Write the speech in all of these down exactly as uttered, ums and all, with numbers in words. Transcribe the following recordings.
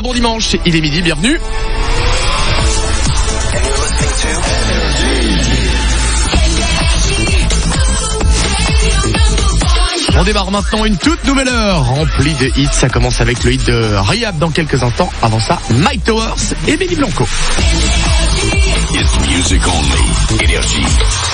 bon dimanche, il est midi, bienvenue. On démarre maintenant une toute nouvelle heure remplie de hits. Ça commence avec le hit de Rehab dans quelques instants. Avant ça, Mike Towers et Benny Blanco. It's music only. Énergie.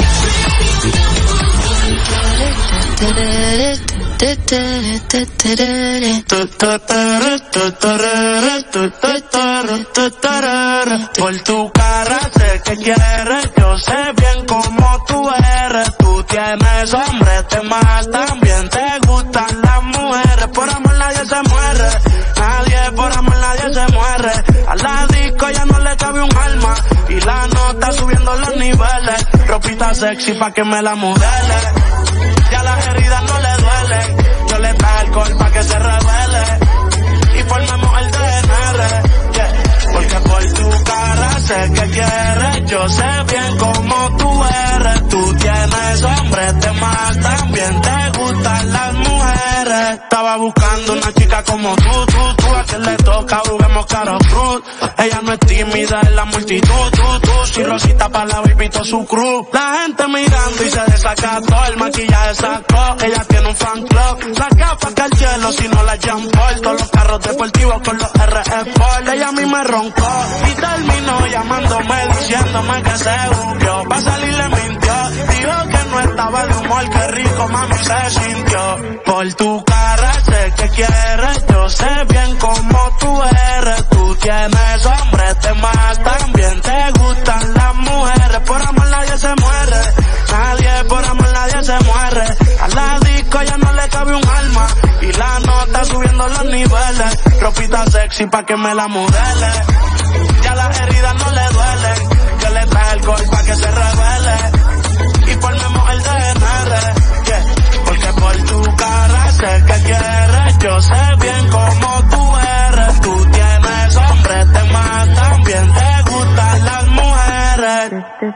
Por tu cara sé que quieres, yo sé bien cómo tú eres. Tú tienes hambre, te más también te gustan las mujeres. Por amor nadie se muere, nadie por amor nadie se muere. A la disco ya no le cabe un alma y la nota subiendo los niveles. Ropita sexy pa' que me la modele. Ya las heridas no le duelen. Yo le traje alcohol pa' que se revele y formemos el D N R, yeah. Porque por tu cara sé que quieres, yo sé bien cómo tú eres. Tú tienes hambre, te más también te gustan las mujeres. Estaba buscando una chica como tú, tú, tú. A quien le toca, juguemos caro cruz. Ella no es tímida en la multitud, tú, tú. Si Rosita pa' la baby todo su cruz. La gente mirando y se desacató, el maquillaje sacó. Ella tiene un fan club, la capa que el cielo si no la Jean Paul. Todos los carros deportivos con los R F Sport. Ella a mí me roncó y terminó llamándome, diciéndome que se buqueó. Pa' salir le mintió, dijo que no estaba de humor, que rico mami se sintió. Por tu cara sé que quieres, yo sé bien cómo tú eres. Tú tienes hambre, te más también te gustan las mujeres. Por amor nadie se muere, nadie por amor nadie se muere. A la disco ya no le cabe un alma y la nota subiendo los niveles. Ropita sexy pa' que me la modele. Ya las heridas no le duelen. Yo le traje el gol pa' que se revele y formemos el D N R, yeah. Porque por tu cara sé que quieres, yo sé bien cómo tú eres. Tú tienes hambre, te más también te gustan las mujeres.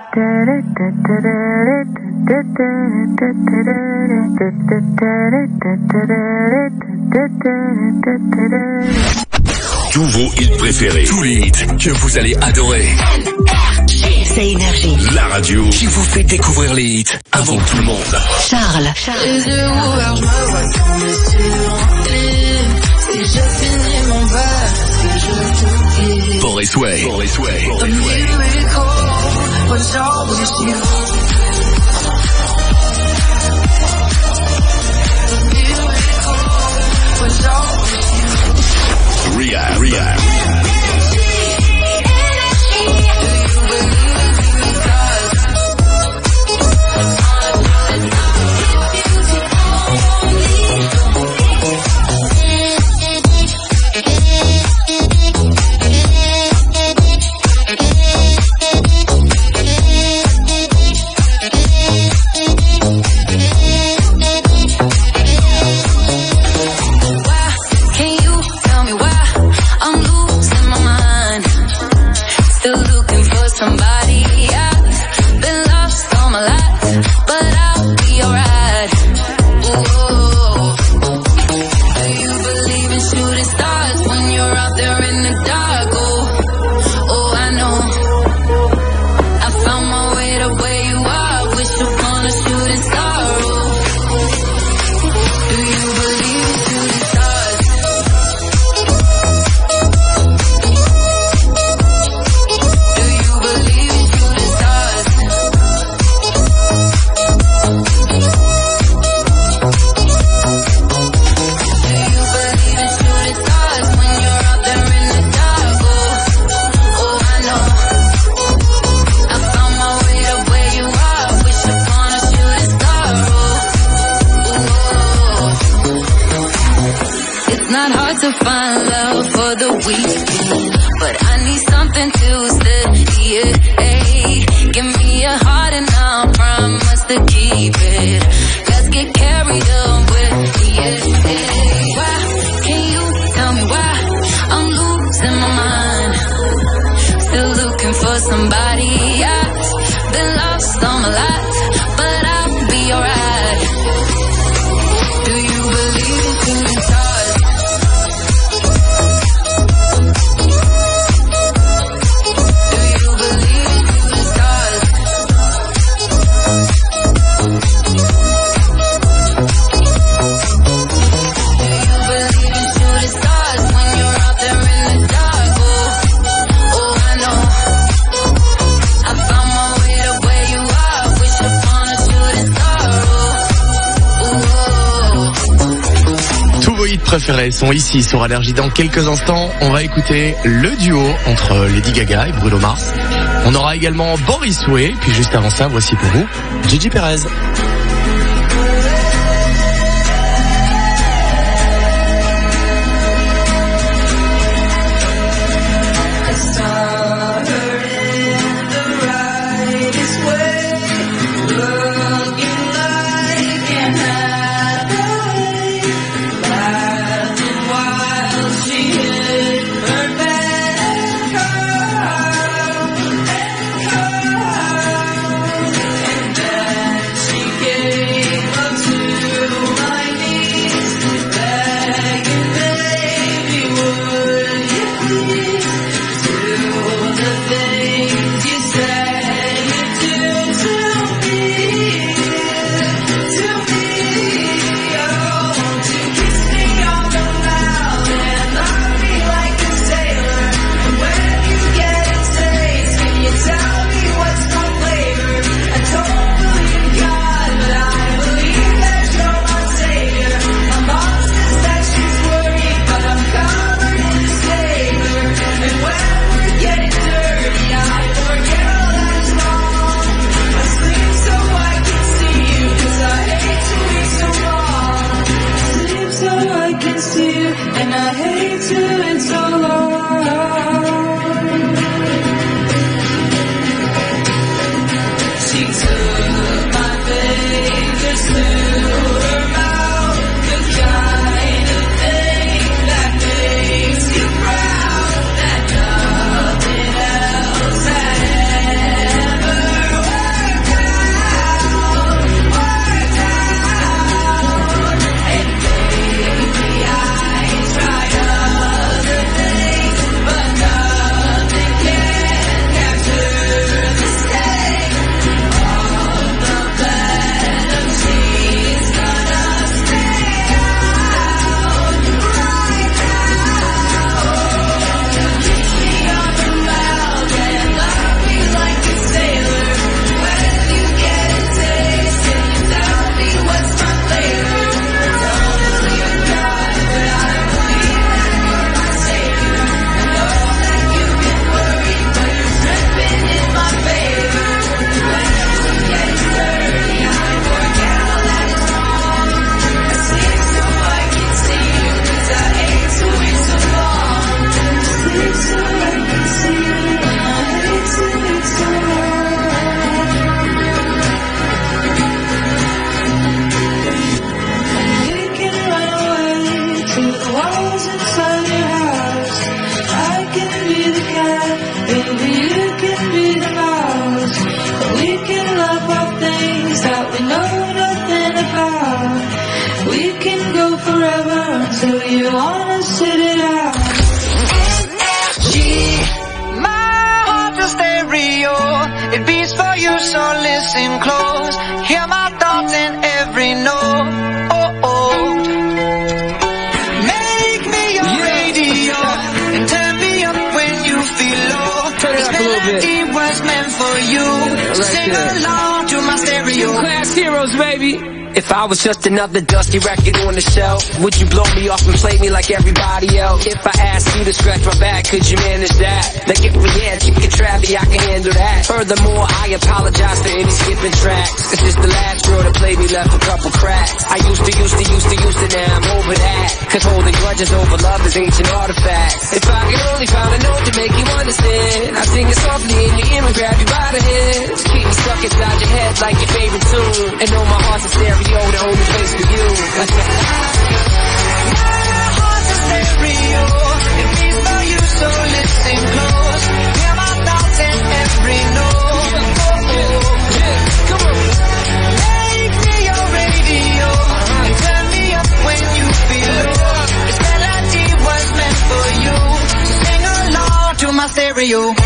Tous vos hits préférés, tous les hits que vous allez adorer. C'est Énergie, la radio qui vous fait découvrir les hits avant tout le monde. Charles. Les yeux ouverts, je me vois tomber sur lit. Si je finis mon verre, que je t'oublie. Boris Way, Boris Way, Boris Way. A miracle, what's all this you? A miracle, what's all this you? Rehab, Rehab. préférés sont ici sur Allergie. Dans quelques instants, on va écouter le duo entre Lady Gaga et Bruno Mars. On aura également Boris Way, puis juste avant ça, voici pour vous Gigi Perez. If I was just another dusty record on the shelf, would you blow me off and play me like everybody else? If I asked you to scratch my back, could you manage that? Like if we had chicken trappy, I can handle that. Furthermore, I apologize for any skipping tracks. This is the last girl that played me, left a couple cracks. I used to, used to, used to, used to, now I'm over that. Cause holding grudges over love is ancient artifacts. If I could only find a note to make you understand, I'd sing it softly in your ear and grab you by the head. Keep me stuck inside your head like your favorite tune. And know my heart's a stereo. You're the only place for you. My heart's a stereo. It beats for you, so listen close. Hear my thoughts in every note. Oh, oh, yeah, come on. Make me your radio. And turn me up when you feel low. This melody was meant for you. So sing along to my stereo.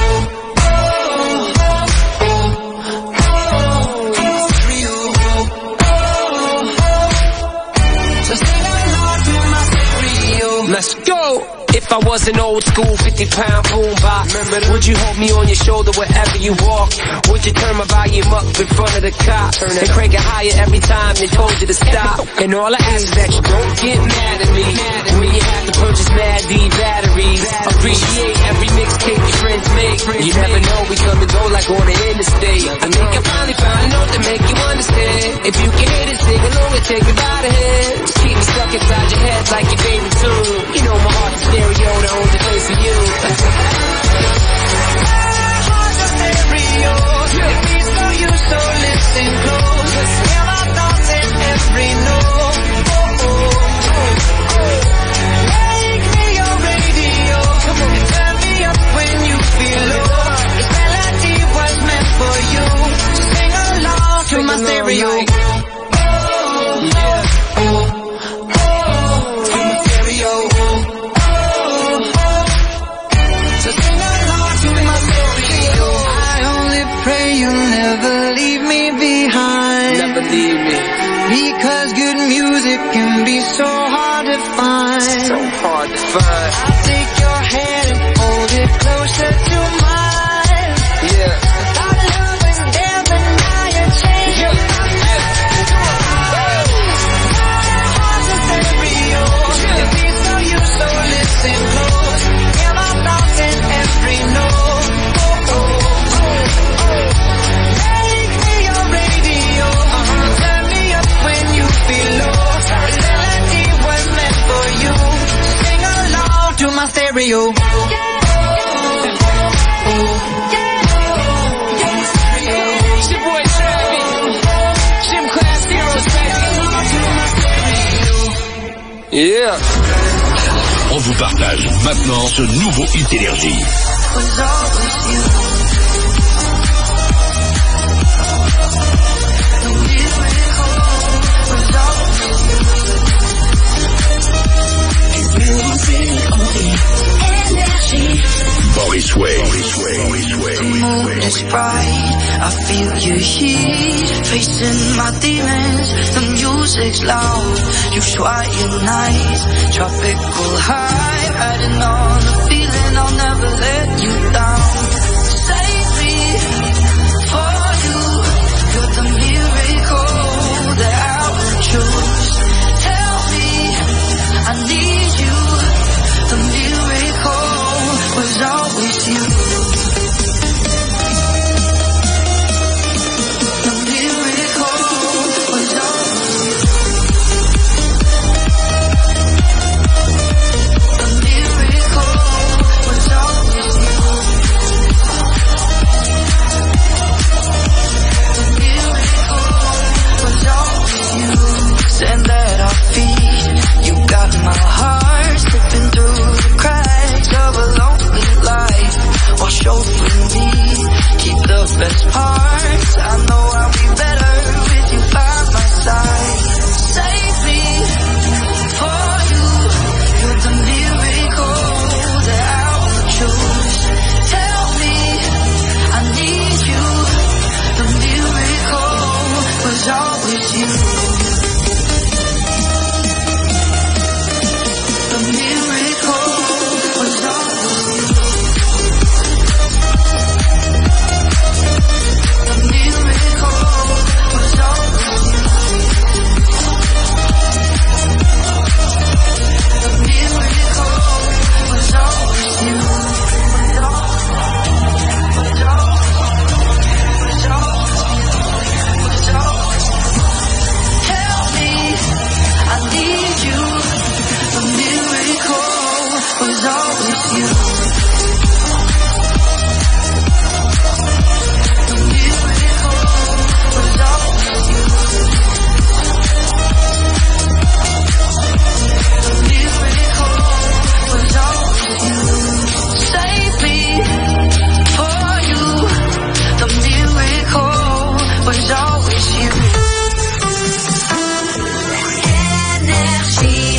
Let's go! If I I was an old school fifty pound boombox? Would you hold me on your shoulder wherever you walk? Would you turn my volume up in front of the cops and crank it higher every time they told you to stop? And all I ask is that you don't get mad at me when you have to purchase Mad D batteries. Appreciate every mixtape your friends make. You never know, we come and go like on the interstate. I think I finally found a note to make you understand. If you can hit it, sing along and take me by the hand. Keep me stuck inside your head like your favorite tune. You know my heart's a stereo, the only place for you. My heart's a stereo, it beats for you, so listen close. Hear my thoughts in every note. Oh, oh, oh, oh. Make me your radio, and turn me up when you feel low. This melody was meant for you, so sing along to my stereo. Because good music can be so hard to find. So hard to find. I'll take your hand and hold it closer to mine. Yeah. Our love is there, but now you're changing my mind. My heart's a stereo, it beats for you, so listen close. Hear my thoughts in every note. Oh, oh, oh, oh. Make me your radio, uh-huh. Turn me up when you feel low. This melody was meant for you. Sing along to my stereo. It's your boy Travis, Gym Class Heroes, baby. Yeah. On vous partage maintenant ce nouveau hit énergie. Was always you. The miracle was always Energy. Boris Way. Boris Way. Boris Way. the moon is bright. I feel your heat, facing my demons. The music's loud. You quiet nights, tropical high, riding on the feeling. I'll never let you down. Save me for you. You're the miracle that I will choose. Tell me I need you. The miracle was always you. The miracle was always you. The miracle was always you. The miracle was always you. Stand at our feet, you got my heart slipping through the cracks of a lonely life. Wash over me, keep the best parts. I know I'll be better with you by my side. Save me for you. You're the miracle that I will choose. Tell me I need you. The miracle was always you. The miracle was always you. The miracle was always you. The miracle was always you. Was always you. Tell me I need you. The miracle was always you. The miracle was always you. The miracle was always you. Save me for you. The miracle was always you. Energy.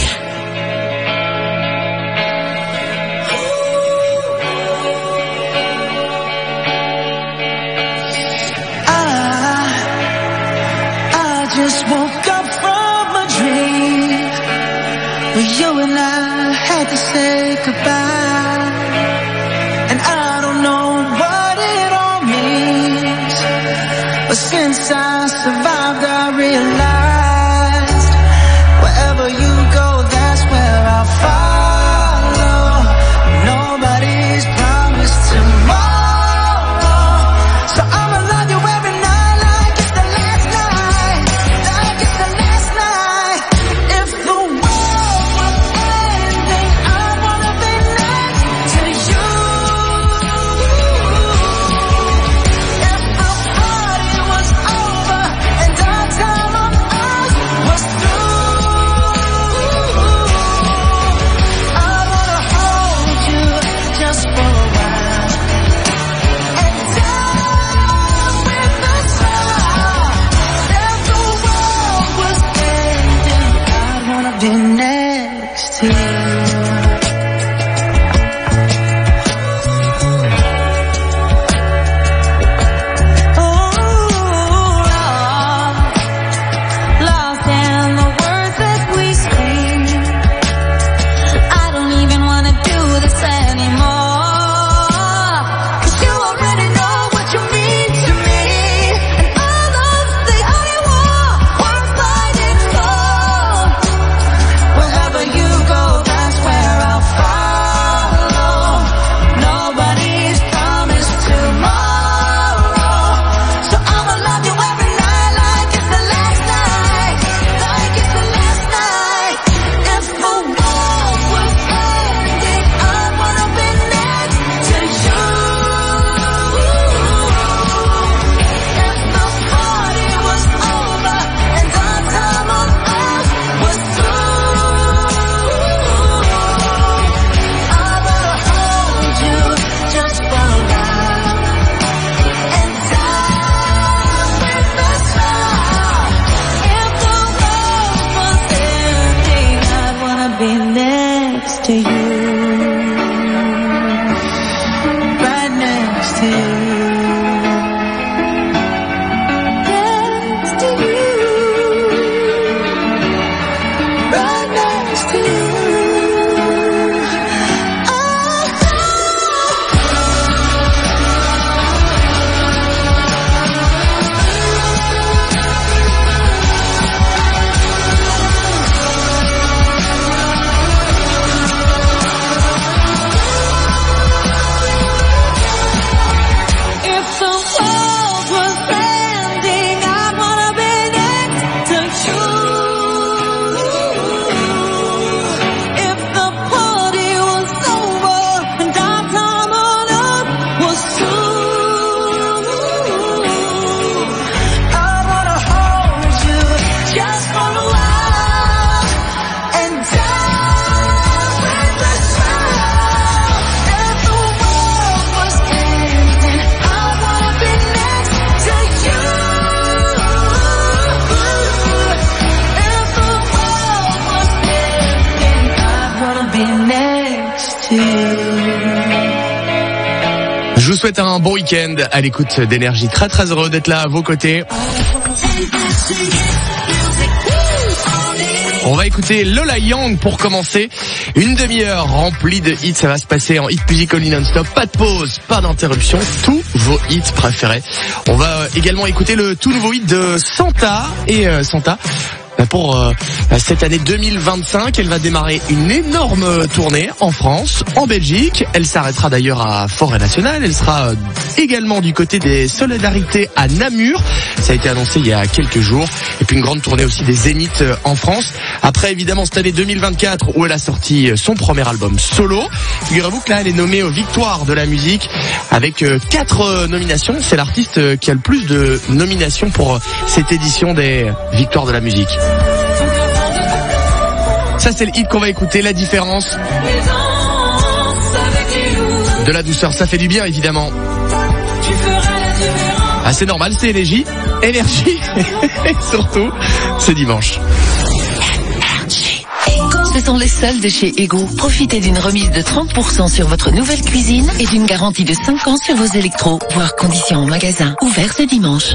I, I just woke up from a dream where you and I had to say goodbye. to you. Next to you. Right next to you. Je vous souhaite un bon week-end à l'écoute d'Énergie. Très très heureux d'être là à vos côtés. On va écouter Lola Young pour commencer. Une demi-heure remplie de hits. Ça va se passer en hit musical non-stop. Pas de pause, pas d'interruption. Tous vos hits préférés. On va également écouter le tout nouveau hit de Santa. Et euh, Santa... Pour euh, cette année deux mille vingt-cinq, elle va démarrer une énorme tournée en France, en Belgique. Elle s'arrêtera d'ailleurs à Forêt-Nationale. Elle sera euh, également du côté des Solidarités à Namur. Ça a été annoncé il y a quelques jours. Et puis une grande tournée aussi des Zéniths euh, en France. Après évidemment cette année deux mille vingt-quatre où elle a sorti son premier album solo. Figurez-vous que là elle est nommée aux Victoires de la musique avec euh, quatre euh, nominations. C'est l'artiste euh, qui a le plus de nominations pour euh, cette édition des Victoires de la musique. Ça c'est le hit qu'on va écouter, La Différence. De la douceur, ça fait du bien évidemment. Ah c'est normal, c'est énergie. Énergie. Et surtout, c'est dimanche. Ce sont les soldes de chez Ego. Profitez d'une remise de trente pour cent sur votre nouvelle cuisine et d'une garantie de cinq ans sur vos électros. Voire conditions en magasin. Ouvert ce dimanche.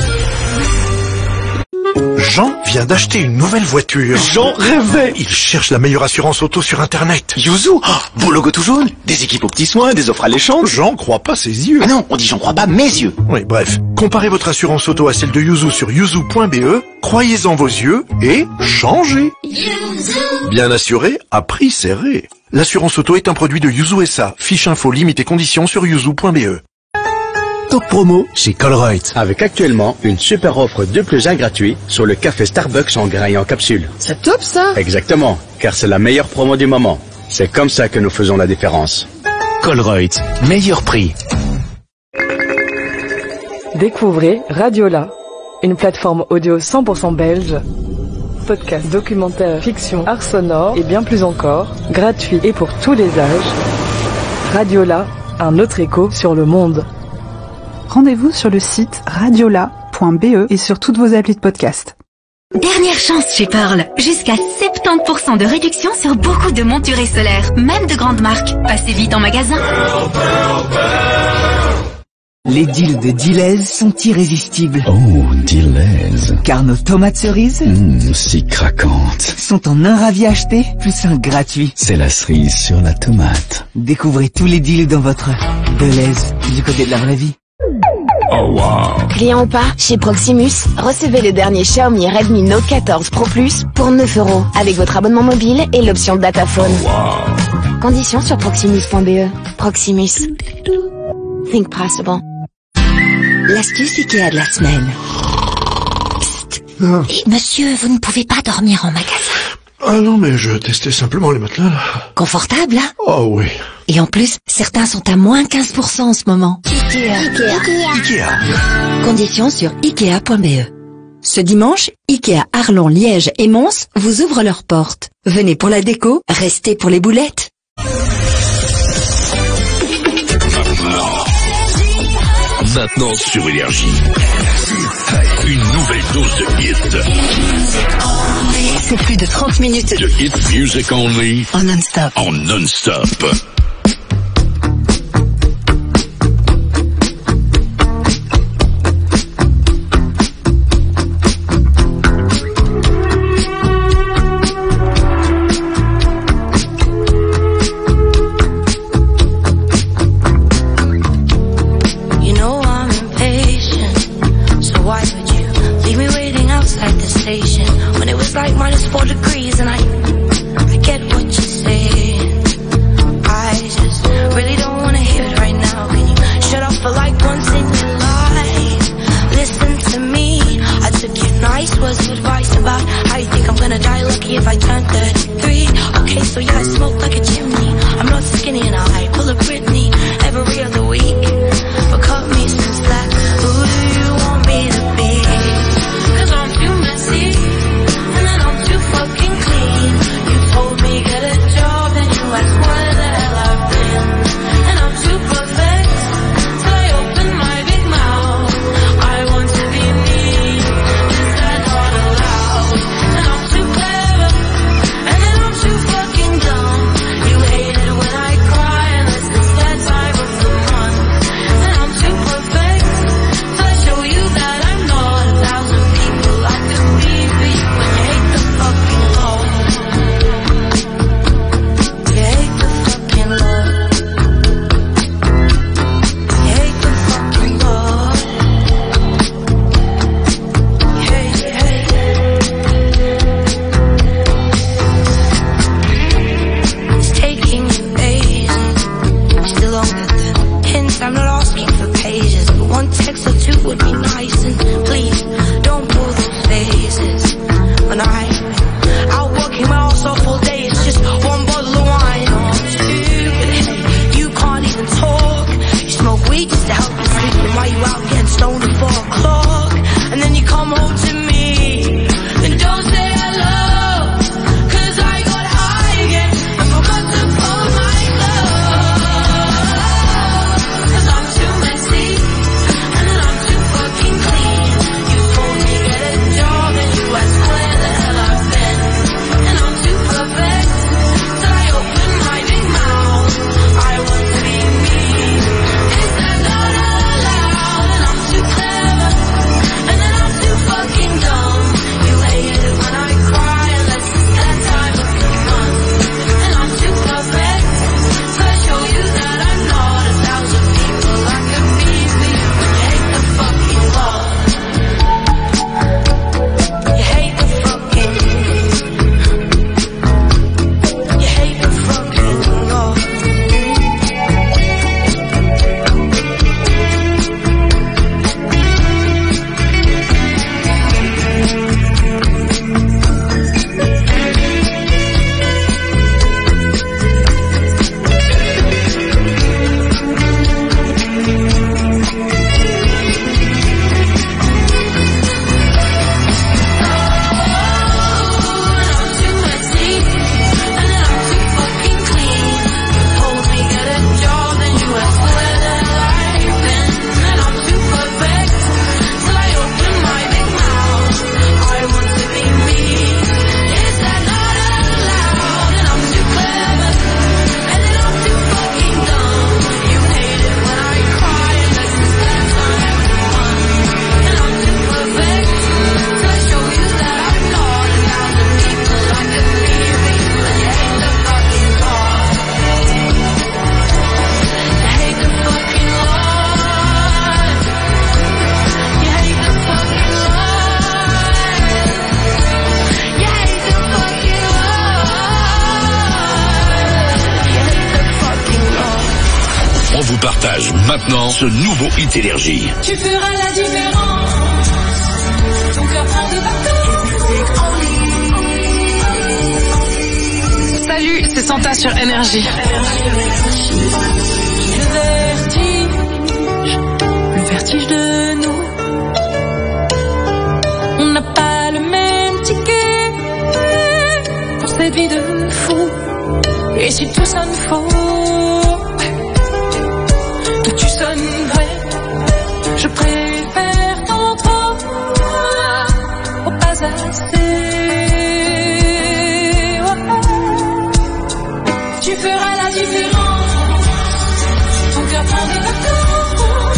Jean vient d'acheter une nouvelle voiture. J'en rêvais. Il cherche la meilleure assurance auto sur Internet. Yuzu, oh, beau logo tout jaune, des équipes aux petits soins, des offres alléchantes. Jean croit pas ses yeux. Ah non, on dit j'en crois pas mes yeux. Oui, bref. Comparez votre assurance auto à celle de Yuzu sur yuzu point b e, croyez-en vos yeux et changez. Bien assuré, à prix serré. L'assurance auto est un produit de Yuzu S A. Fiche info, limite et conditions sur yuzu point b e. Top promo chez Colruyt. Avec actuellement une super offre deux plus un gratuit sur le café Starbucks en grain et en capsule. C'est top ça. Exactement, car c'est la meilleure promo du moment. C'est comme ça que nous faisons la différence. Colruyt, meilleur prix. Découvrez Radiola, une plateforme audio cent pour cent belge. Podcast, documentaire, fiction, art sonore et bien plus encore, gratuit et pour tous les âges. Radiola, un autre écho sur le monde. Rendez-vous sur le site radiola point b e et sur toutes vos applis de podcast. Dernière chance chez Pearl. Jusqu'à soixante-dix pour cent de réduction sur beaucoup de monturés solaires, même de grandes marques. Passez vite en magasin. Pearl, Pearl, Pearl. Les deals de Deleuze sont irrésistibles. Oh, Deleuze. Car nos tomates cerises, mmh, si craquantes, sont en un ravi acheté, plus un gratuit. C'est la cerise sur la tomate. Découvrez tous les deals dans votre Deleuze, du côté de la vraie vie. Oh wow. Client ou pas, chez Proximus, recevez le dernier Xiaomi Redmi Note quatorze Pro Plus pour neuf euros avec votre abonnement mobile et l'option Dataphone. Oh wow. Conditions sur proximus point b e. Proximus. Think possible. L'astuce Ikea de la semaine. Psst. Ah. Et monsieur, vous ne pouvez pas dormir en magasin. Ah non, mais je testais simplement les matelas, là. Confortable, hein? Oh oui. Et en plus, certains sont à moins quinze pour cent en ce moment. Ikea. Ikea. Ikea. Conditions sur ikea point b e. Ce dimanche, Ikea Arlon, Liège et Mons vous ouvrent leurs portes. Venez pour la déco, restez pour les boulettes. Maintenant sur Énergie, une nouvelle dose de hit. C'est plus de trente minutes de hit music only en non-stop. En non-stop. once in your life. Listen to me, I took your nice words of advice about how you think I'm gonna die lucky if I turn thirty-three. Okay, so yeah, I smoke like a chimney. I'm not skinny and I pull a Britney every other week. But cut me some slack, who do you want me to be? Cause I'm too messy, and then I'm too fucking clean. You told me get a job, then you asked where the hell I've been. And I'm too perfect, till I open my big mouth. I want to be me, is that not allowed? And I'm too clever, and then I'm too fucking dumb. You hate it when I cry, unless it's that time of the month. And I'm too perfect, till I show you that I'm not a thousand people I could be for you. And you hate the fucking love. You hate the fucking love. You hate the fucking love. You hate, you hate it. It's taking you ages. You still don't get the hints. I'm not asking for pages, but one text or two would be nice. And please, don't pull those faces. When I out working my ass off all day, it's just one bottle of wine. Oh, I'm stupid. Hey, you can't even talk. You smoke weed just to help you sleep. And why you out getting stoned at four o'clock? And then you come home to me. Then don't say hello, cause I got high again. I forgot to pull my glove. Cause I'm too messy, and then I'm too fucking clean. You told me get a job, and you asked where the hell I've been. And I'm too perfect, till I open my big mouth. I want to be me, is that not allowed? And I'm too clever, and then I'm too fucking dumb. You hate it when I cry, unless it's that time of the month. And I'm too perfect, so I show you that I'm not a thousand people I could be for you. And you hate the fucking love. You hate the fucking. You hate the fucking love. On vous partage maintenant ce nouveau hit Énergie. Tu feras la différence. Ton cœur prend de partout. Salut, c'est Santa sur Énergie. Le vertige, le vertige de nous. On n'a pas le même ticket pour cette vie de fou. Et si tout sonne faux, que tu sonnes vrai, je préfère ton trop au pas assez. Tu feras la différence. Ton cœur prend des vacances.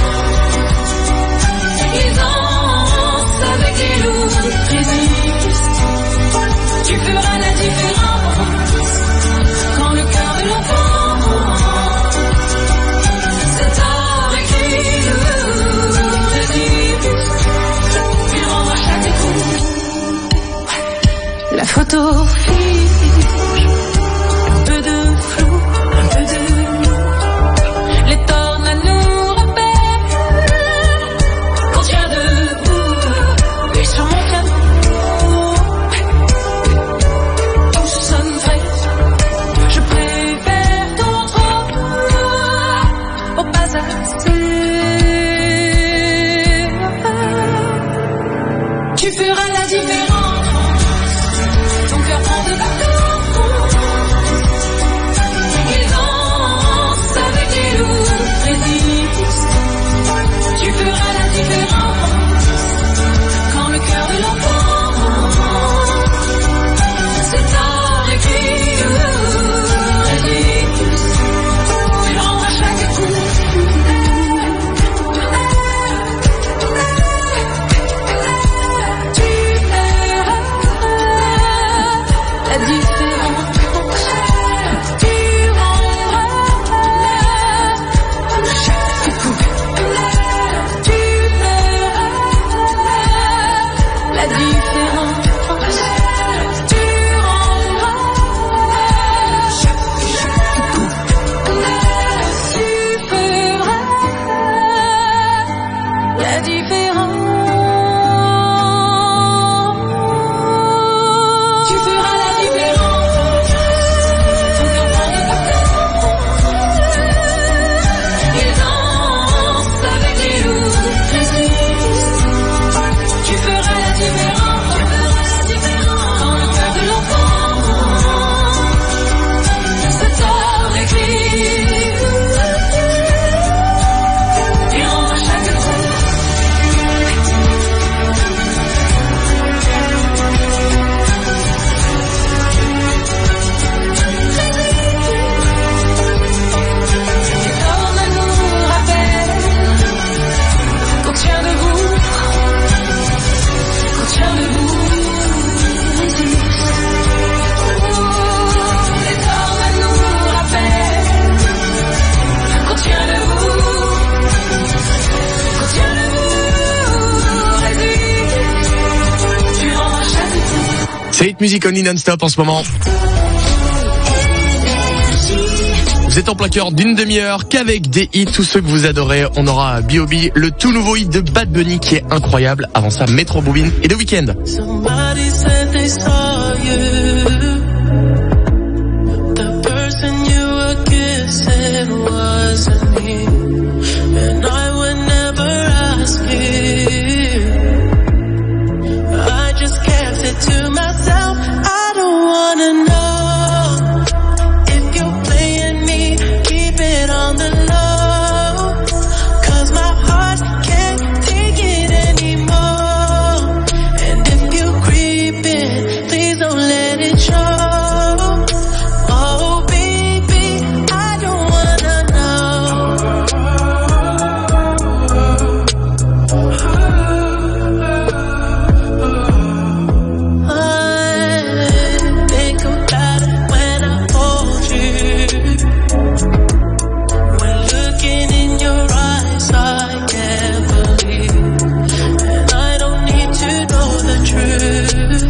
Il danse avec les loups qui résistent. Tu feras la différence. Quand le cœur de l'enfant la différence. Tu feras la différence. Ton cœur prend de vacances. Il danse avec les loups de Crésus. Tu feras la différence. Tu feras la différence. Dans le cœur de l'enfant. Ce sort écrit. Durant chaque jour. Cet homme nous rappelle qu'on tient debout, qu'on tient debout, Jésus. Cet homme nous rappelle qu'on tient debout, qu'on tient debout, Jésus. Durant chaque jour. C'est Hit Music Only non-stop en ce moment. Vous êtes en plein cœur d'une demi-heure qu'avec des hits, tous ceux que vous adorez. On aura B O B, le tout nouveau hit de Bad Bunny qui est incroyable. Avant ça, Metro Boomin et The Weeknd. Somebody said they saw you. The person you were kissing wasn't me. And I would never ask you. I just kept it to myself. I don't wanna know if you're playing me. Keep it on the low. 'Cause my heart can't take it anymore. And if you're creeping, please don't let it show. Oh baby, I don't wanna know. I think about it when I hold you. When looking in your eyes, I can't believe. And I don't need to know the truth.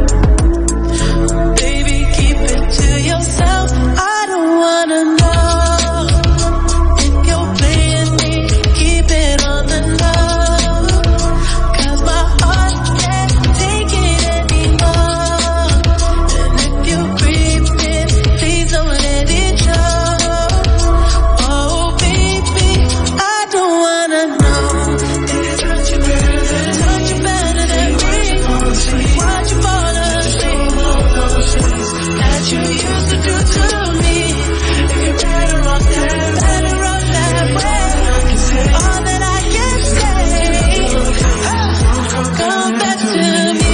Baby, keep it to yourself. I don't wanna know if you're playing me. Keep it on the low. 'Cause my heart can't take it anymore. And if you're creeping, please don't let it show. Oh baby, I don't wanna know. Did it touch you better than touch you better than me? Why'd you fall asleep? That you used to do to me. If you're better off that, better off that way. All that I can say, come back to me.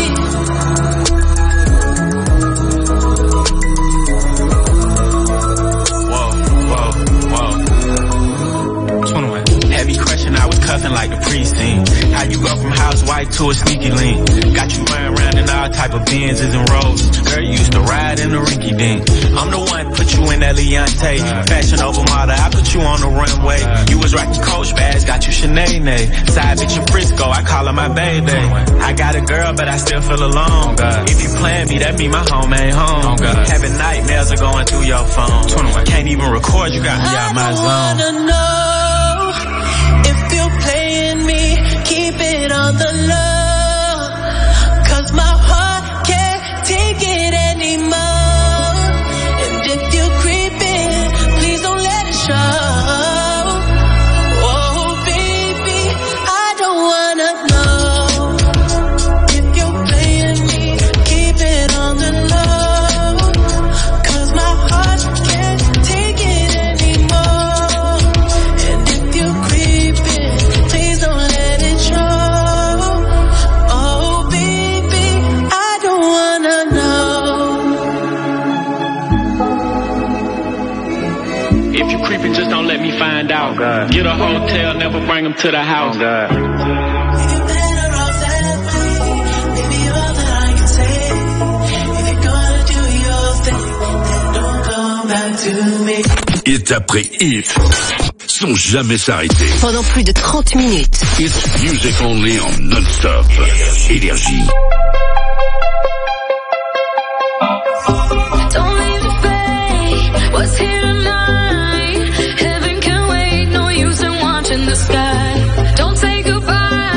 Whoa, whoa, whoa. twenty-one. Heavy question, I was cuffing like the precinct. How you go from housewife to a sneaky link? Got you running around in all type of Benzes and Rolls. Girl, you used to ride in the rinky dink. I'm the one put you in that Leontay. Fashion over model, I put you on the runway. You was rocking Coach bags, got you Sinead. Side bitch in Frisco, I call her my baby. I got a girl, but I still feel alone. If you plan me, that be my home ain't home. Having nightmares are going through your phone. Can't even record, you got me out my I zone. wanna know if you're playing me. Keep it on the low. 'Cause my heart can't take it anymore. And if you're creeping, please don't let it show. Oh baby, I don't wanna know if you're playing me. Keep it on the low. 'Cause my heart can't take it anymore. And if you're creeping, please don't let it show. Oh baby, I don't wanna know. If you creeping, just don't let me find out. Get a hotel, never bring them to the house. Hit après hit, sans jamais s'arrêter. Pendant plus de trente minutes. It's music only en non-stop. Énergie. Don't leave it fade. What's here tonight? Heaven can wait. No use in watching the sky. Don't say goodbye.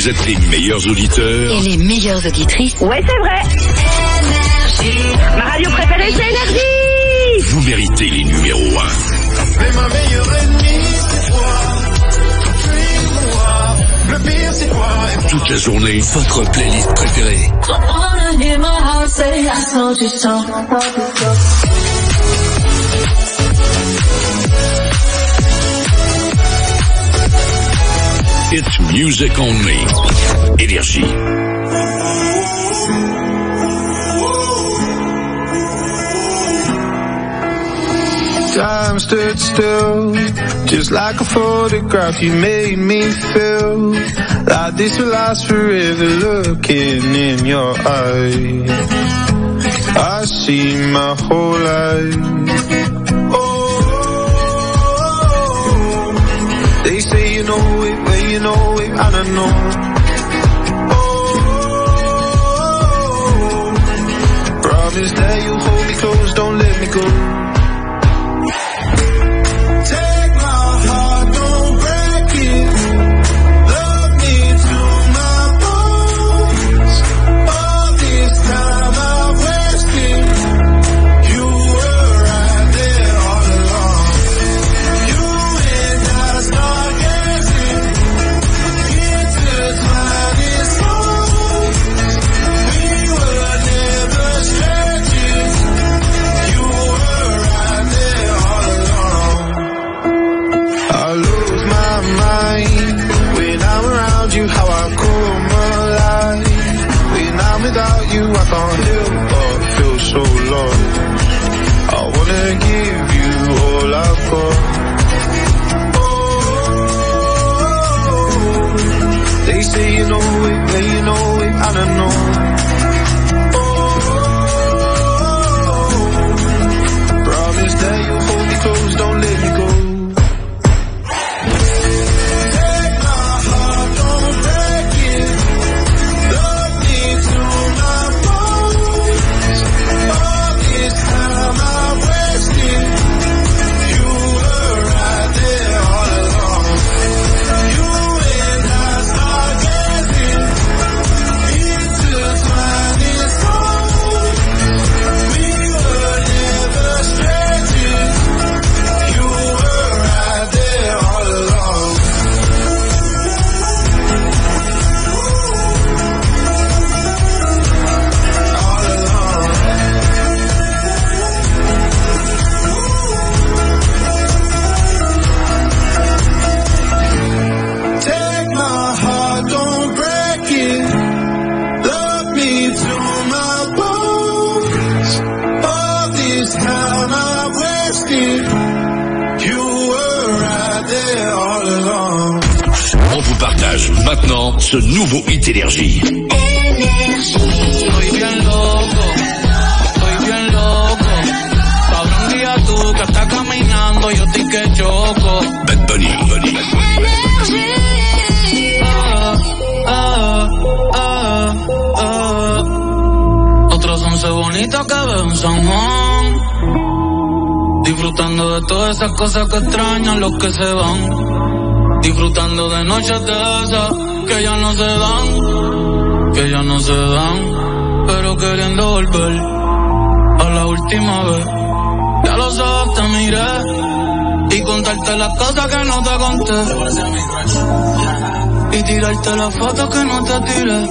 Vous êtes les meilleurs auditeurs. Et les meilleures auditrices. Ouais, c'est vrai. Énergie. Ma radio préférée, c'est Énergie. Vous méritez les numéros un. Mais ma meilleure ennemie, c'est toi. Suis-moi. Le pire, c'est toi. Toute la journée, votre playlist préférée. It's music only. Énergie. Time stood still, just like a photograph. You made me feel like this will last forever. Looking in your eyes, I see my whole life. Oh, they say you know it, but you know it, and I know. Oh, promise that you'll hold me close, don't let me go. Without you, I can't help but feel so lost. I wanna give you all I've got. Oh, they say you know it, but you know it, and I know. Oh, promise that you'll hold me close, don't let me go. Maintenant, ce nouveau hit Énergie. Estoy bien loco, estoy bien loco. Para un día tú que estás caminando, yo estoy que choco. Bad Bunny, Bunny. Ah, ah, ah, ah. Otros once bonitos que veo en San Juan, disfrutando de todas esas cosas que extrañan los que se van. Disfrutando de noches de esas que ya no se dan, que ya no se dan, pero queriendo volver a la última vez. Ya los ojos te miré y contarte las cosas que no te conté, y tirarte las fotos que no te tiré.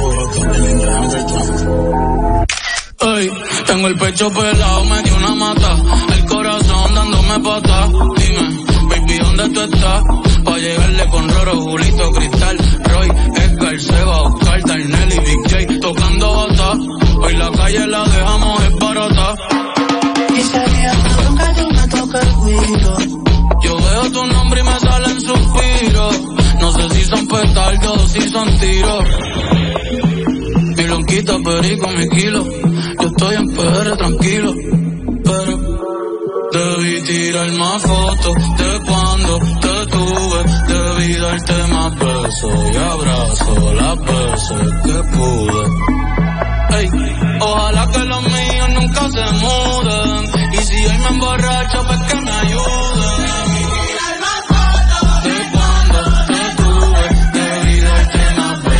Ey, tengo el pecho pelado, me dio una mata, el corazón dándome patas. Dime, baby, ¿dónde tú estás? Pa' llegarle con Roro, Julito, Cristal, Roy, Edgar, Seba, Oscar, Darnell y Big J tocando bata. Hoy la calle la dejamos esbarata. Y sería mejor que tú me toques el cuido. Yo veo tu nombre y me salen suspiros. No sé si son petardos o si son tiros. Mi lonquita, perico, mi kilo. Yo estoy en P R tranquilo, pero debí tirar más fotos de cuando te tuve. Debí darte más besos y abrazos las veces que pude. Ey, ojalá que los míos nunca se muden. Y si hoy me emborracho, pues que me ayuden. De cuando te tuve, debí darte más besos.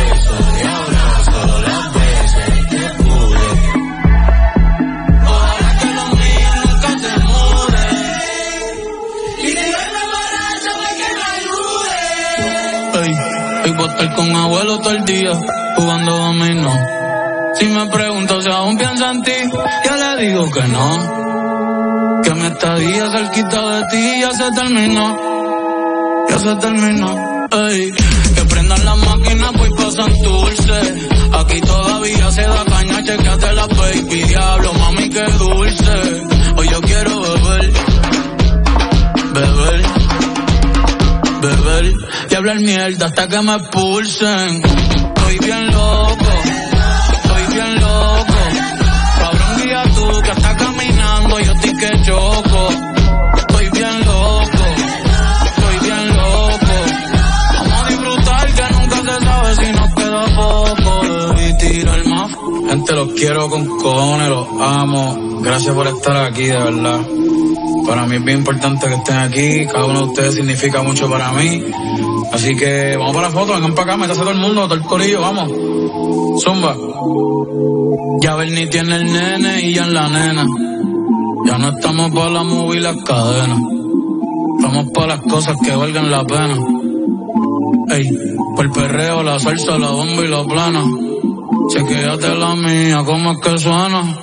me pregunta si aún piensa en ti, yo le digo que no, que mi estadía cerquita de ti ya se terminó, ya se terminó, ey. Que prendan las máquinas, voy pa' Santurce, aquí todavía se da caña, chequeate la baby, diablo, mami, qué dulce, hoy yo quiero beber, beber, beber, y hablar mierda hasta que me expulsen, estoy bien loco, estoy bien loco, cabrón, guía tú que estás caminando, yo estoy que choco, estoy bien loco, estoy bien loco, vamos a disfrutar que nunca se sabe si nos queda poco, y tirar más, gente los quiero con cojones, los amo, gracias por estar aquí, de verdad. Para mí es bien importante que estén aquí, cada uno de ustedes significa mucho para mí. Así que vamos para la foto, vengan para acá, métase todo el mundo, todo el corillo, vamos. Zumba. Ya Bernie tiene el nene y ya en la nena. Ya no estamos para la movie y las cadenas. Estamos para las cosas que valgan la pena. Ey, por el perreo, la salsa, la bomba y la plana. Chequéate la mía, cómo es que suena.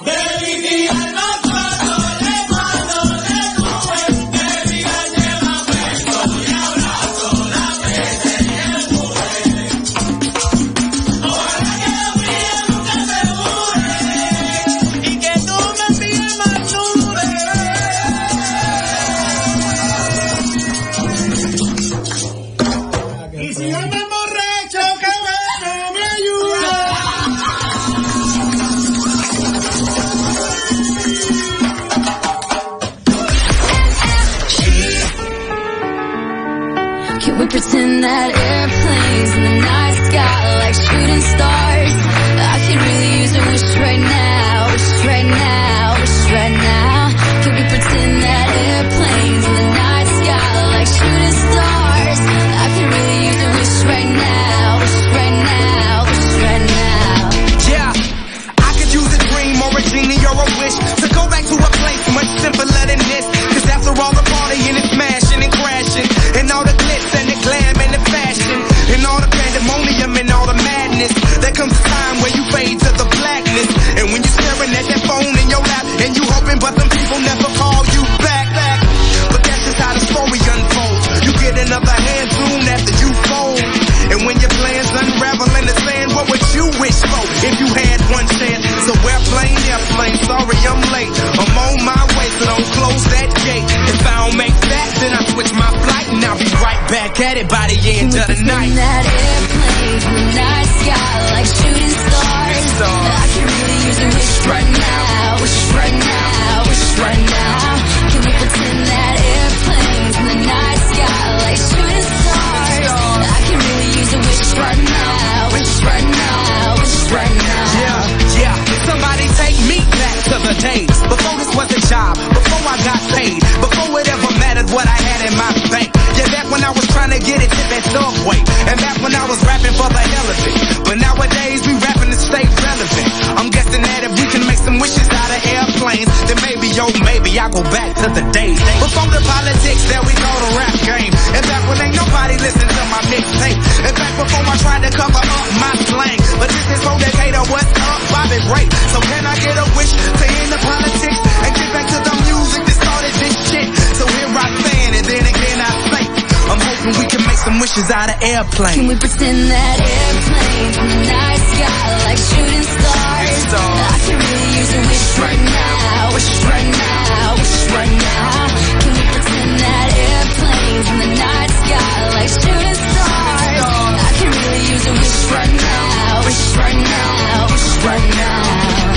Pretend that airplanes in the night sky like shooting stars. I could really use a wish right now, wish right now, wish right now. Can we pretend that airplanes in the night sky like shooting stars? I could really use a wish right now, wish right now, wish right now. Yeah, I could use a dream or a genie or a wish to go back to a place much simpler than this. Cause after all the partying and smashing and crashing and all the glitz and the glam and the fashion and all the pandemonium and all the madness, there comes a time where you fade to the blackness. And when you're staring at that phone in your lap and you hoping but some people never call you back, back. But that's just how the story unfolds. You get another hand soon after you fold. And when your plans unravel in the sand, what would you wish for if you had one chance? So airplane, airplane, sorry I'm late, I'm on my way, so don't close that gate. If I don't make that, then I switch my flight and I'll be right back at it by the end of the night. That airplane in the night sky like shooting stars. I can really use a wish right now, wish right now, wish right now. Can we pretend that airplanes in the night sky like shooting stars? I can really use a wish right now, wish right now, wish right now. Yeah, yeah, somebody take me back to the days before this was a job, before I got paid, before it ever mattered what I had in my bank. Yeah, back when I was trying to get it tip at Subway, and back when I was rapping for the hell of it. But nowadays we rapping to stay relevant. I'm guessing that if we can make some wishes out of airplanes, then maybe, yo, maybe I'll go back to the days before the politics that we call the rap game. And back when ain't nobody listen to my mixtape. And back before I tried to cover up my slang. But this is for Decatur, what's up, Bobby Ray. So can I get a wish to end the politics and get back to the music that started this shit? So here I stand, and then again I say, I'm hoping we can make some wishes out of airplanes. Can we pretend that airplanes in the night sky like shooting stars? I can really use a wish right now, wish right now, wish right now. Can we pretend that airplanes in the night sky like shooting stars? I can really use a wish right now, wish right now, wish right now.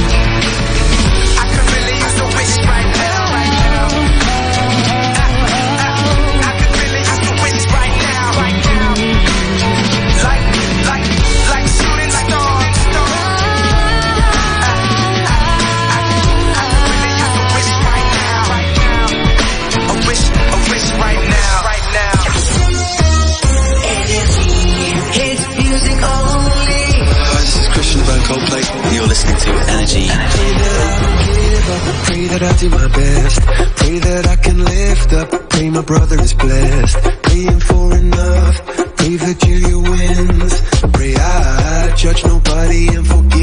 I can really use a wish right now. Coldplay. You're listening to Energy. Pray that I do my best. Pray that I can lift up. Pray my brother is blessed. Praying for enough. Pray that Julia wins. Pray I judge nobody and forgive me my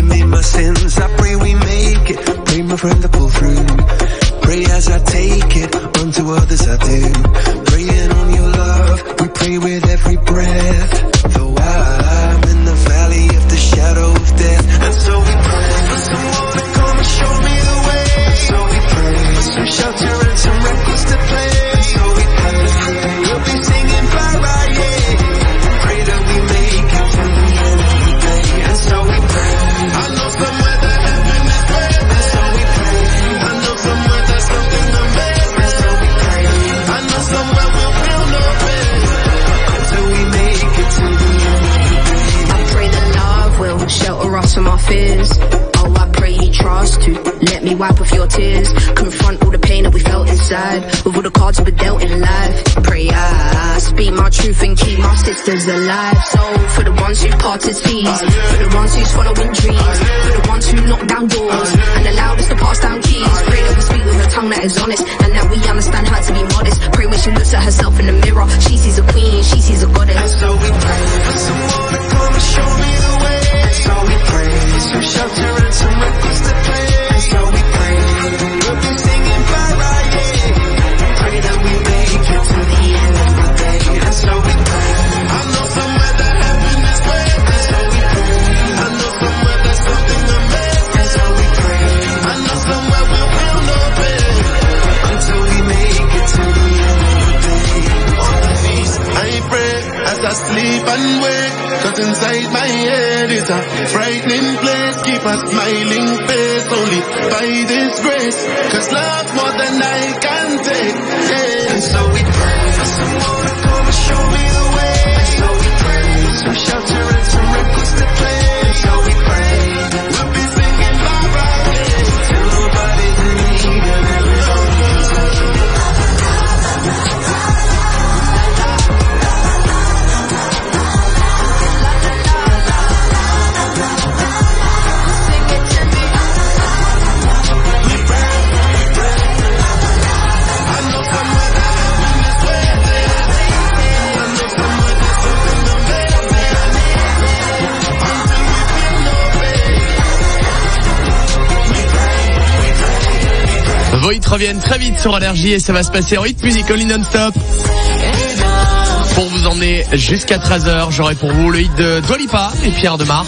sins. I pray we make it. Pray my friend to pull through. Pray as I take it, unto others I do. Praying on your love, we pray with every breath. Though I'm in the valley of the shadow of death, and so we pray for someone to come and show me the way. And so we pray for some shelter and some records to play. And so we pray we'll be singing bye bye, yeah. Pray that we make it through the end of the day. And so we pray. I know somewhere that heaven is great. And so we pray. I know somewhere there's something amazing. And so we pray. I know somewhere we'll feel no pain until we make it to the end of the day. I pray that love will shelter us from our fears. Oh, I pray you trust to let me wipe off your tears. Confront all the pain that we felt inside with all the cards we were dealt in life. Pray I speak my truth and keep my sisters alive. So for the ones who've parted seas, for the ones who's following dreams, for the ones who knock down doors and allowed us to pass down keys. Pray that we speak with a tongue that is honest and that we understand how to be modest. Pray when she looks at herself in the mirror, she sees a queen, she sees a goddess. And so we pray for someone to come and show me the way. And so we pray for some shelter and some records to play. And so we pray we'll be singing bye bye, yeah. Pray that we make it to the end of the day. And so we pray. I know somewhere that heaven is great. And so we pray. I know somewhere there's something amazing. And so we pray. I know somewhere we'll feel no pain until we make it to the end of the day. On my knees, I pray as I sleep and wake. Cause inside my head is a frightening place. Keep a smiling face only by this grace. Cause love's more than I can take, yeah. And so we pray for someone to come and show me the way. And so we pray for some shelter and some records to play. And so we pray we'll be singing bye bye, yeah. Till nobody's in need of it. Vos hits reviennent très vite sur Énergie et ça va se passer en hit musical non-stop. Pour vous emmener jusqu'à treize heures, j'aurai pour vous le hit de Dua Lipa et Pierre Demar.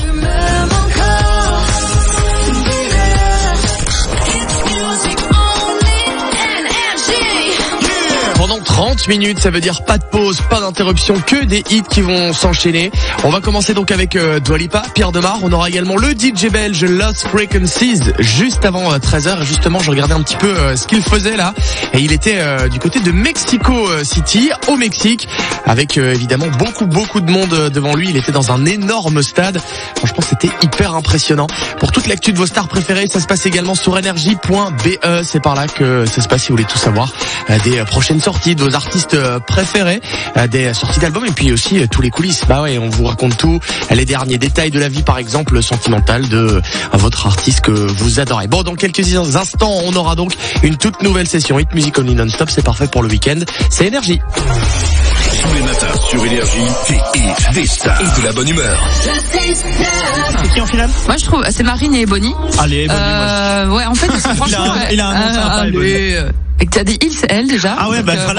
Pendant trente minutes, ça veut dire pas de pause, pas d'interruption, que des hits qui vont s'enchaîner. On va commencer donc avec euh, Dua Lipa, Pierre Demar. On aura également le D J belge Lost Frequencies juste avant euh, treize heures. Et justement, je regardais un petit peu euh, ce qu'il faisait là. Et il était euh, du côté de Mexico City, au Mexique, avec euh, évidemment beaucoup, beaucoup de monde euh, devant lui. Il était dans un énorme stade. Franchement, c'était hyper impressionnant. Pour toute l'actu de vos stars préférées, ça se passe également sur énergie point b e. C'est par là que ça se passe si vous voulez tout savoir. Euh, des euh, prochaines sorties de vos artistes préférés, des sorties d'albums et puis aussi tous les coulisses. Bah ouais, on vous raconte tout, les derniers détails de la vie, par exemple sentimentale de votre artiste que vous adorez. Bon, dans quelques instants, on aura donc une toute nouvelle session Hit Music Only Non-Stop. C'est parfait pour le week-end. C'est Énergie. Tous les matins sur Énergie, des hits, des stars et de la bonne humeur. C'est qui en finale? Moi je trouve c'est Marine et Bonnie. Allez, Bonnie. Euh, ouais, en fait, franchement, il a, il a un nom sympa. Euh, allez, et que t'as dit il, c'est elle déjà. Ah ouais, bah euh, voilà.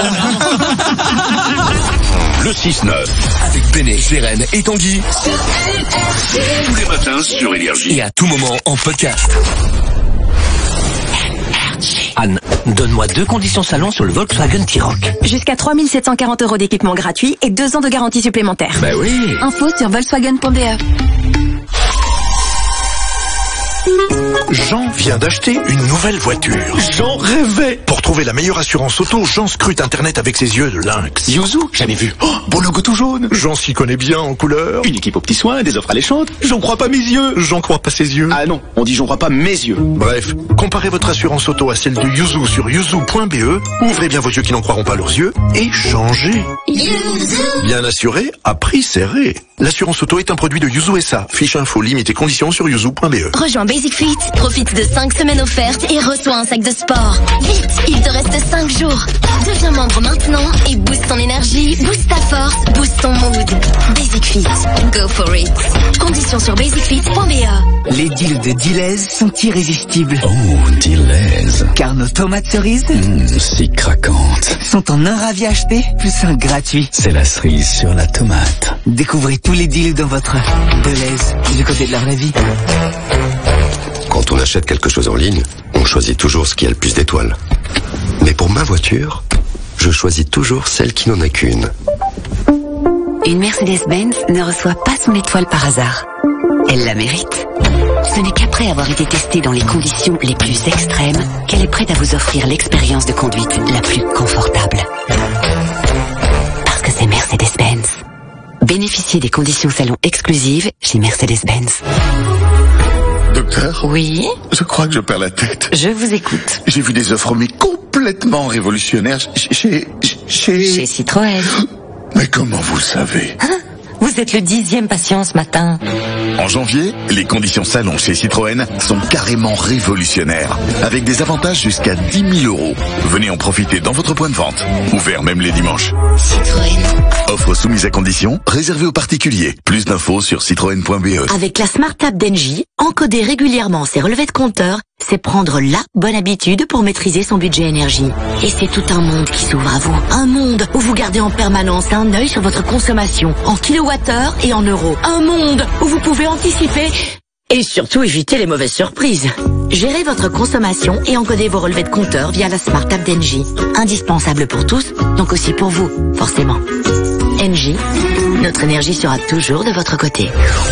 Le six neuf avec Béné, Sérène et Tanguy. Tous les matins sur Énergie et à tout moment en podcast. Anne, donne-moi deux conditions salon sur le Volkswagen T-Roc. Jusqu'à trois mille sept cent quarante euros d'équipement gratuit et deux ans de garantie supplémentaire. Bah oui. Info sur volkswagen point b e. Jean vient d'acheter une nouvelle voiture. J'en rêvais. Pour trouver la meilleure assurance auto, Jean scrute Internet avec ses yeux de lynx. Yuzu, jamais vu. Oh, beau logo tout jaune. Jean s'y connaît bien en couleur. Une équipe aux petits soins, des offres alléchantes. J'en crois pas mes yeux. J'en crois pas ses yeux. Ah non, on dit j'en crois pas mes yeux. Bref, comparez votre assurance auto à celle de Yuzu sur yuzu point b e. Ouvrez bien vos yeux qui n'en croiront pas leurs yeux et changez. Yuzu. Bien assuré, à prix serré. L'assurance auto est un produit de Yuzu S A. Fiche info, limite et conditions sur yuzu point b e. Rejoins Basic Fit, profite de cinq semaines offertes et reçois un sac de sport. Vite, il te reste cinq jours. Deviens membre maintenant et booste ton énergie, booste ta force, booste ton mood. Basic Fit, go for it. Conditions sur basic fit point b e. Les deals de Deleuze sont irrésistibles. Oh, Deleuze. Car nos tomates cerises mmh, si craquantes sont en un ravi acheté plus un gratuit. C'est la cerise sur la tomate. Découvrez tous les deals dans votre Deleuze, du côté de la vraie vie. Quand on achète quelque chose en ligne, on choisit toujours ce qui a le plus d'étoiles. Mais pour ma voiture, je choisis toujours celle qui n'en a qu'une. Une Mercedes-Benz ne reçoit pas son étoile par hasard. Elle la mérite. Ce n'est qu'après avoir été testée dans les conditions les plus extrêmes qu'elle est prête à vous offrir l'expérience de conduite la plus confortable. Parce que c'est Mercedes-Benz. Bénéficiez des conditions salon exclusives chez Mercedes-Benz. Docteur ? Oui ? Je crois que je perds la tête. Je vous écoute. J'ai vu des offres mais complètement révolutionnaires chez... Chez... Chez Citroën. Mais comment vous le savez ? Hein ? Vous êtes le dixième patient ce matin. En janvier, les conditions salon chez Citroën sont carrément révolutionnaires, avec des avantages jusqu'à dix mille euros. Venez en profiter dans votre point de vente, ouvert même les dimanches. Citroën. Offre soumise à conditions, réservée aux particuliers. Plus d'infos sur citroën point b e. Avec la Smart App d'Engie, encoder régulièrement ses relevés de compteur, c'est prendre la bonne habitude pour maîtriser son budget énergie. Et c'est tout un monde qui s'ouvre à vous. Un monde où vous gardez en permanence un œil sur votre consommation, en kilowattheure et en euros. Un monde où vous pouvez anticiper et surtout éviter les mauvaises surprises. Gérez votre consommation et encodez vos relevés de compteur via la Smart App d'Engie. Indispensable pour tous, donc aussi pour vous, forcément. Engie, notre énergie sera toujours de votre côté.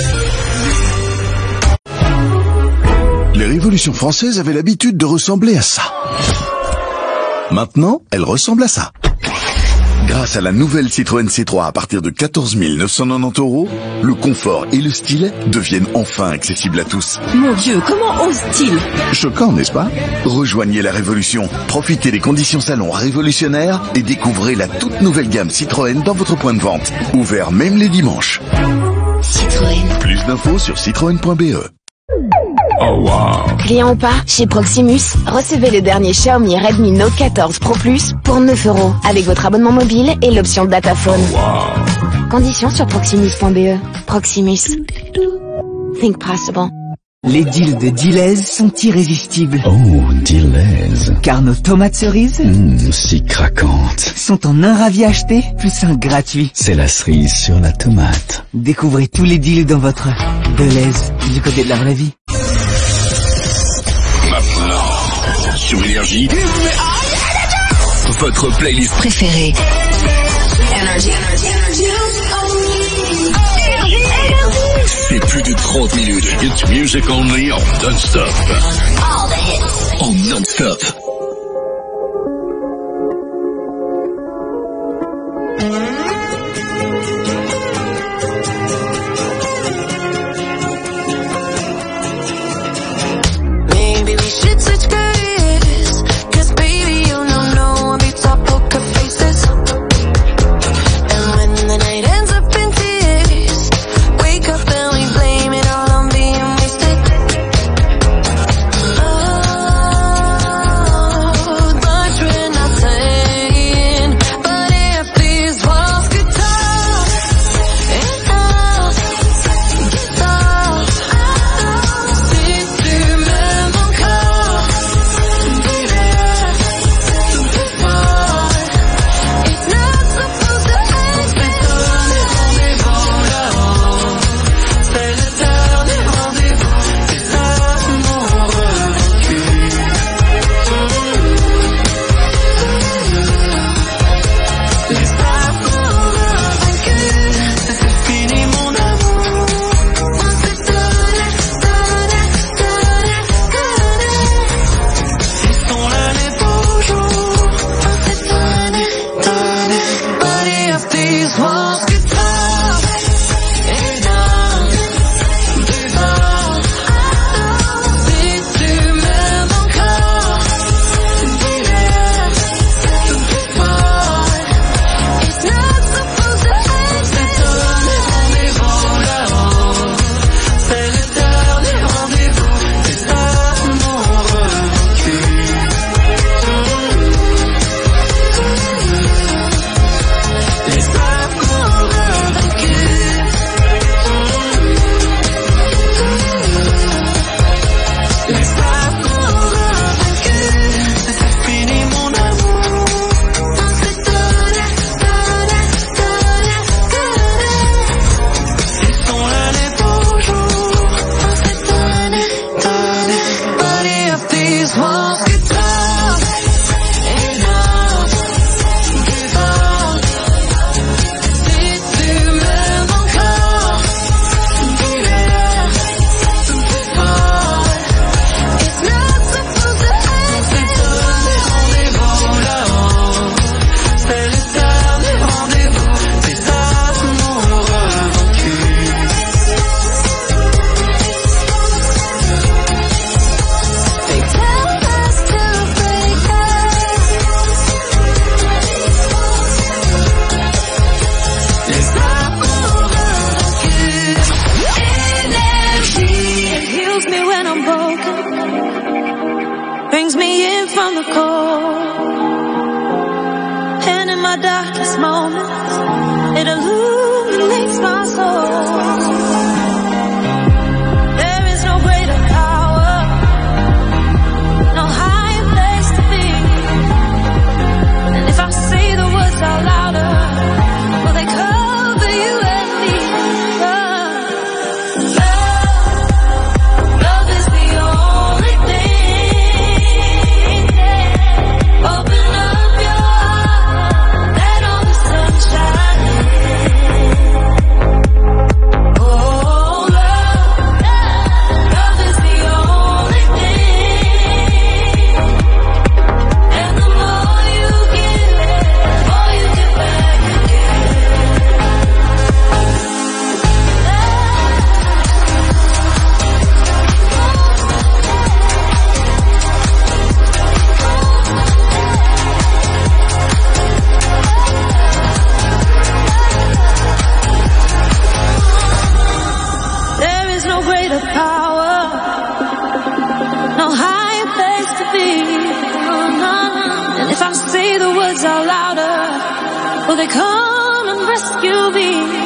Les révolutions françaises avaient l'habitude de ressembler à ça. Maintenant, elles ressemblent à ça. Grâce à la nouvelle Citroën C trois à partir de quatorze mille neuf cent quatre-vingt-dix euros, le confort et le style deviennent enfin accessibles à tous. Mon Dieu, comment ose-t-il ? Choquant, n'est-ce pas ? Rejoignez la révolution, profitez des conditions salon révolutionnaires et découvrez la toute nouvelle gamme Citroën dans votre point de vente. Ouvert même les dimanches. Citroën. Plus d'infos sur citroën point b e. Oh wow. Client ou pas, chez Proximus, recevez le dernier Xiaomi Redmi Note quatorze Pro Plus pour neuf euros avec votre abonnement mobile et l'option Dataphone. Oh wow. Conditions sur proximus point b e. Proximus. Think possible. Les deals de Deleuze sont irrésistibles. Oh, Deleuze. Car nos tomates cerises mmh, si craquantes sont en un ravi acheté plus un gratuit. C'est la cerise sur la tomate. Découvrez tous les deals dans votre Deleuze, du côté de la vraie vie. Maintenant, sur Énergie, votre playlist préférée. Énergie, énergie, énergie. C'est plus de trente minutes. It's music only on non-stop. All the hits. En non-stop. Maybe we should switch careers, 'cause baby you know no one beats our poker faces. And when the night ends up in tears, wake up and we blame it all on being wasted. Oh, but we're not saying, but if these walls from the cold. And in my darkest moments, it illuminates my soul. There is no greater power, no higher place to be. And if I say the words out louder, will they cover you and me? Love, love, love is the only thing. Open up your heart, let all the sunshine in. Oh, love, love is the only thing. And the more you give, the more you get back again. There is no greater power, no higher place to be. Oh, no, no. And if I say the words out louder, will they come and rescue me?